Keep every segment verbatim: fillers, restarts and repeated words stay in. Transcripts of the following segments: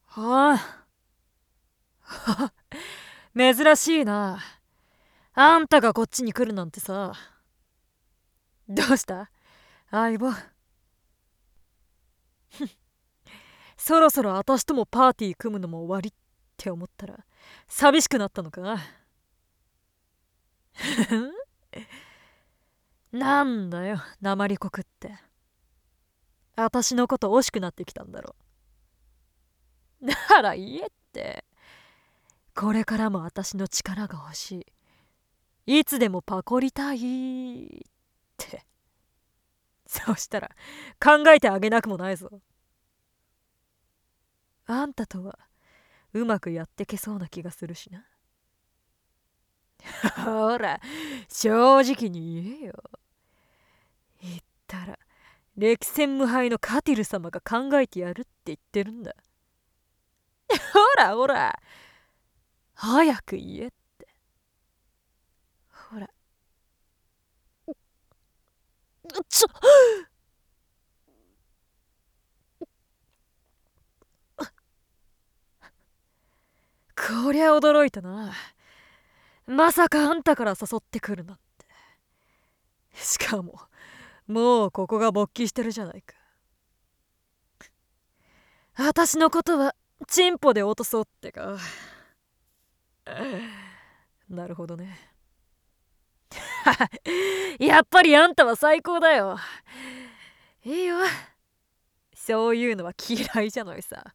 はあ珍しいな。あんたがこっちに来るなんてさ。どうした相棒。そろそろ私ともパーティー組むのも終わりって思ったら寂しくなったのか。なんだよ鉛こくって。私のこと惜しくなってきたんだろ。なら言えって。これからも私の力が欲しい、いつでもパコりたいって。そうしたら考えてあげなくもないぞ。あんたとはうまくやってけそうな気がするしな。ほら正直に言えよ。言ったら歴戦無敗のカティル様が考えてやるって言ってるんだ。ほらほら早く言えって。ほらちょこりゃ驚いたな。まさかあんたから誘ってくるなんて。しかももうここが勃起してるじゃないか。私のことはチンポで落とそうってか。なるほどね。やっぱりあんたは最高だよ。いいよ、そういうのは嫌いじゃないさ。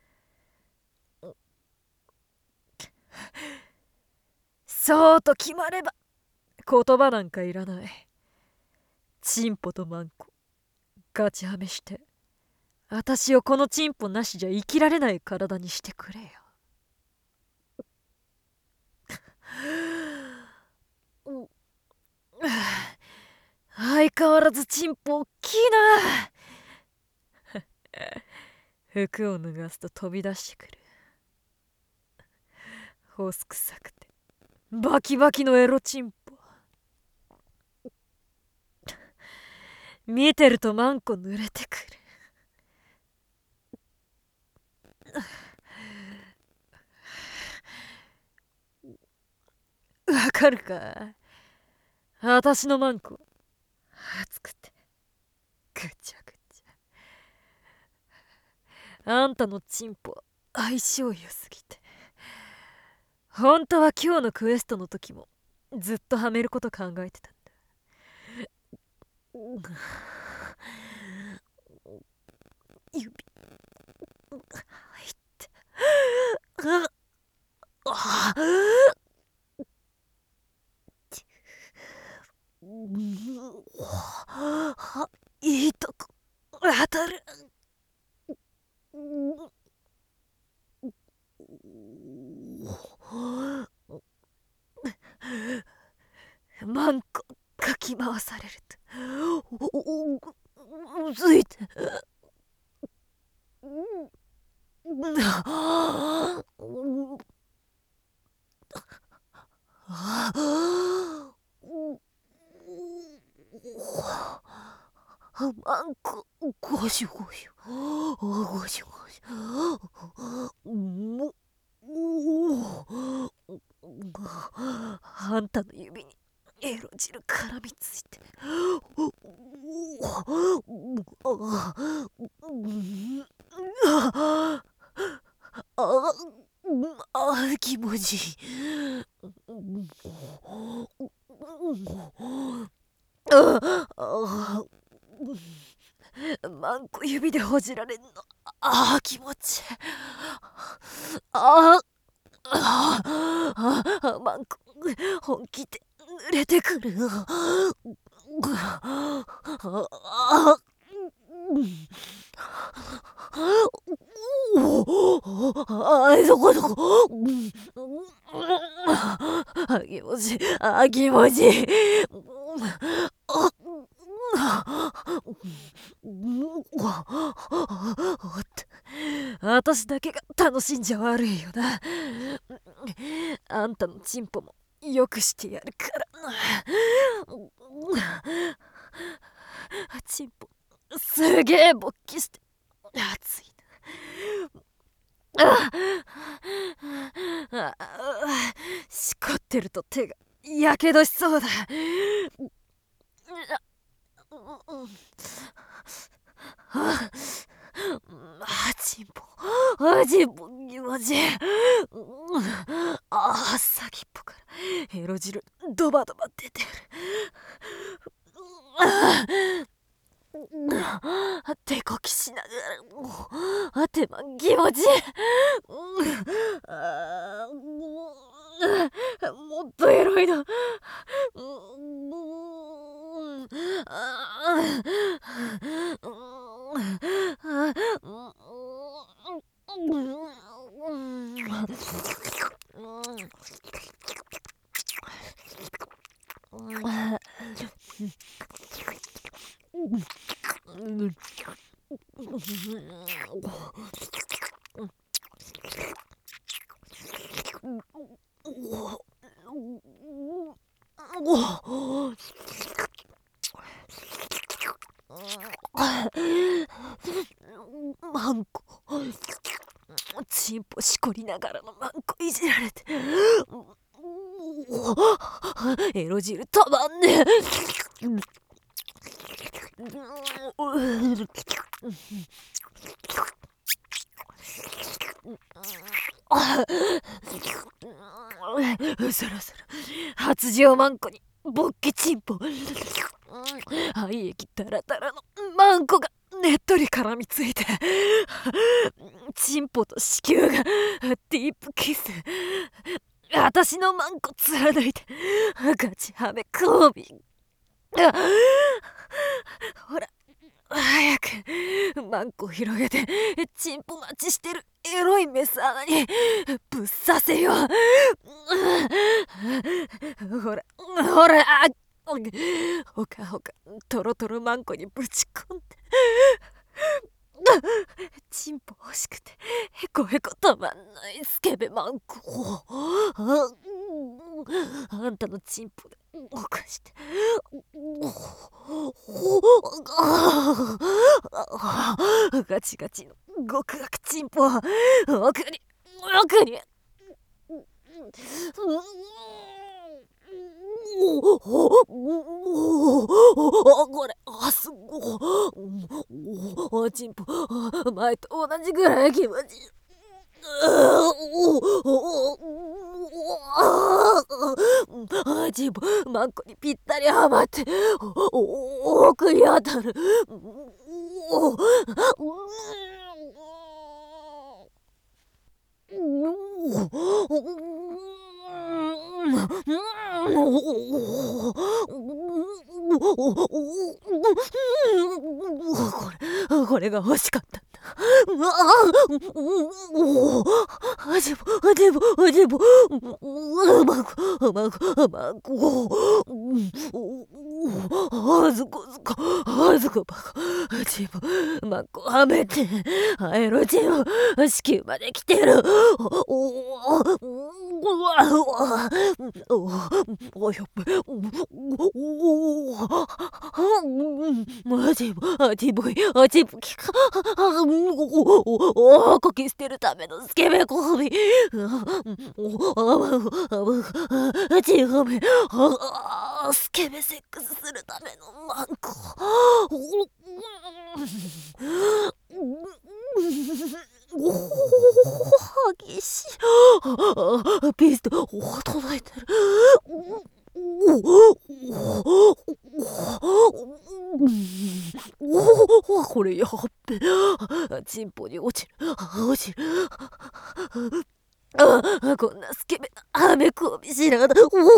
そうと決まれば言葉なんかいらない。チンポとマンコガチハメして私をこのチンポなしじゃ生きられない体にしてくれよ。相変わらずチンポおっきいな。服を脱がすと飛び出してくる。ホス臭くてバキバキのエロチンポ。見てるとマンコ濡れてくる。わかるか。私のマンコ熱くてぐちゃぐちゃ。あんたのチンポ相性良すぎて。本当は今日のクエストの時もずっとはめること考えてたんだ。指入ってああいいとこ当たる。マンコかき回されるとついてマンコゴシゴシゴシゴシあんたの指にエロ汁絡みついてああ気持ちいい。マンコ指でほじられんのああ気持ちいい。あああマンコ本気で濡れてくる。ああそこそこあ気持ちいいあ気持ちいい。私だけが楽しんじゃ悪いよな。あんたのチンポもよくしてやるからな。チンポすげえ勃起して熱いな。 ってると手がやけどしそうだ。ああ、チンポ、あ、チンポ気持ちいい。ああ、先っぽからエロ汁ドバドバ出てる。手こきしながら手間気持ちいい。あーもっとエロいの。マンコ、チンポしこりながらのマンコいじられて、エロ汁たまんねえ。そろそろ発情マンコにボッケチンポ、愛液タラタラのマンコがねっとり絡みついて、チンポと子宮がディープキス、私のマンコ貫いてガチハメ交尾。ほら早くマンコを広げてチンポ待ちしてるエロいメス穴にぶっ刺せよ。ほらほら、ほかほかトロトロマンコにぶち込んで、チンポ欲しくてへこへこたまんないスケベマンコ。あんたのチンポで動かしてガチガチの極悪チンポ奥に奥に。これあすごいチンポ前と同じぐらい気持ちいい。チンポマンコにぴったりはまって奥に当たる。これこれが欲しかったんだ。あでもでもでもマコマコマコあずこずこあずこマコチンポマコはめてエロチンポ子宮まで来てる。およっマジあちぼいあちぼきかおこき捨てるためのスケベコビあちごめんスケベセックスするためのマンコ。激しいピスト届いてる。これやっべ、チンポに落ちる落ちる。ああこんなスケベなアメコビ知らない。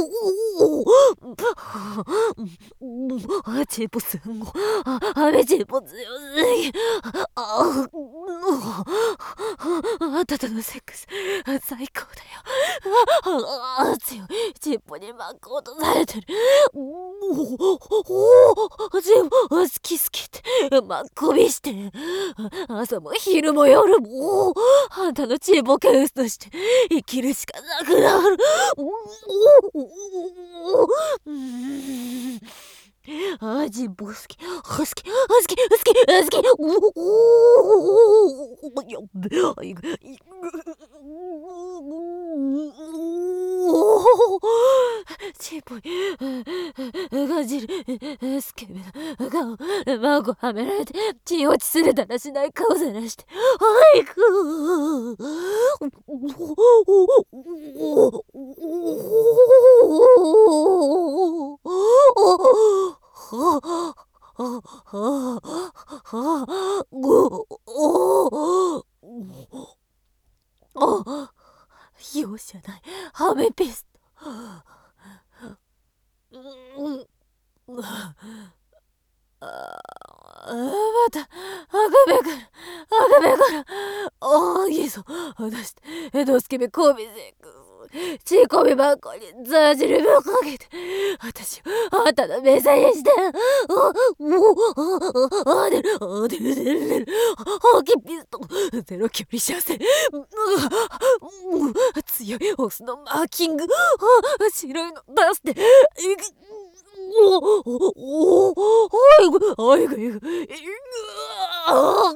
あチンポすんごあアメチンポ強すぎ。ああんたとのセックス最高だよ。あ強いチンポにマンコ落とされてる。チンポ好き好きってマンコビして朝も昼も夜もあんたのチンポケウスとして生きるしかなくなる。あチンポ好き好き好き好き好きやっべいくいくチンポに感じるスケベな顔、マンコはめられて血落ちするだらしない顔さらして、あいく容赦ない、ハメピスト。また、赤目から、赤目から、ああ、いいぞ、出して、江戸助め、こびせく。ちいこみばっかりザージルブをかけて、私をあんたの目さにして、あ、もう、あ、出る、あ、出る、出る、出る、ホキピスト、ゼロ距離射線、強いオスのマーキング、白いの出して、おおおおおいぐおいぐいぐあ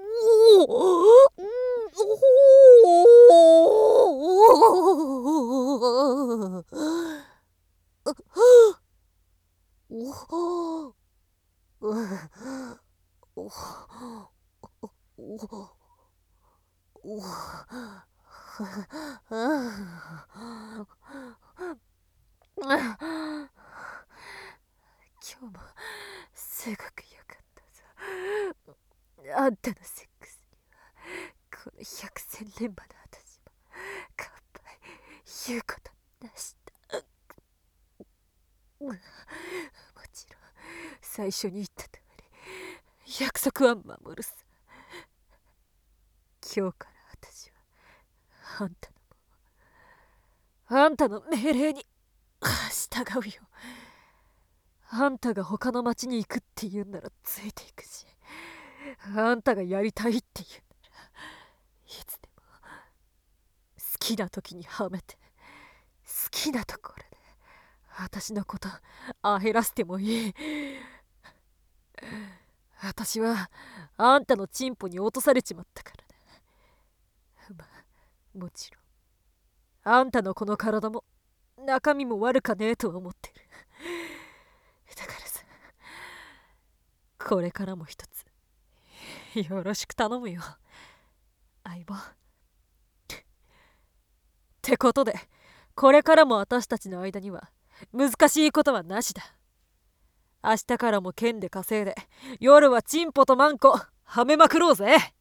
今日もすごく良かったぞ。あんたのセックスにはこの百戦錬磨の私も乾杯言うことなしだ。もちろん最初に言った通り約束は守るさ。今日から私はあんたのあんたの命令に従うよ。あんたが他の町に行くって言うんならついていくし、あんたがやりたいって言うならいつでも好きな時にはめて、好きなところで私のことあへらせてもいい。私はあんたのチンポに落とされちまったからね。まあもちろんあんたのこの体も中身も悪かねえとは思ってる。だからさ、これからも一つよろしく頼むよ、相棒。ってことで、これからも私たちの間には難しいことはなしだ。明日からも剣で稼いで、夜はチンポとマンコはめまくろうぜ。